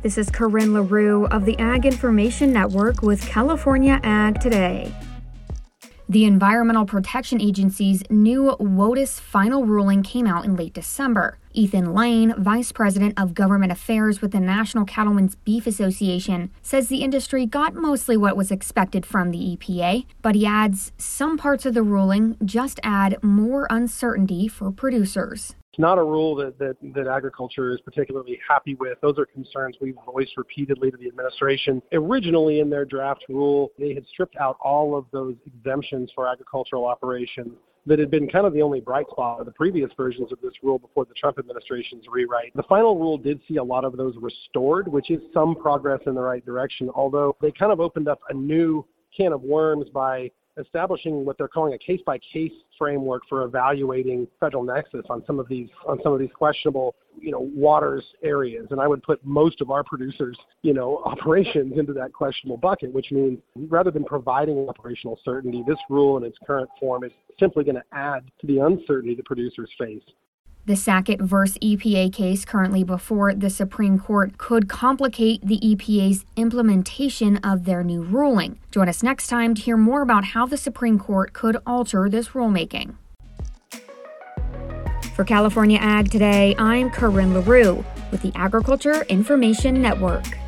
This is Corinne LaRue of the Ag Information Network with California Ag Today. The Environmental Protection Agency's new WOTUS final ruling came out in late December. Ethan Lane, Vice President of Government Affairs with the National Cattlemen's Beef Association, says the industry got mostly what was expected from the EPA, but he adds some parts of the ruling just add more uncertainty for producers. It's not a rule that agriculture is particularly happy with. Those are concerns we've voiced repeatedly to the administration. Originally, in their draft rule, they had stripped out all of those exemptions for agricultural operations that had been kind of the only bright spot of the previous versions of this rule before the Trump administration's rewrite. The final rule did see a lot of those restored, which is some progress in the right direction, although they kind of opened up a new can of worms by establishing what they're calling a case-by-case framework for evaluating federal nexus on some of these questionable, waters areas. And I would put most of our producers, operations into that questionable bucket, which means rather than providing operational certainty, this rule in its current form is simply going to add to the uncertainty the producers face. The Sackett versus EPA case currently before the Supreme Court could complicate the EPA's implementation of their new ruling. Join us next time to hear more about how the Supreme Court could alter this rulemaking. For California Ag Today, I'm Corinne LaRue with the Agriculture Information Network.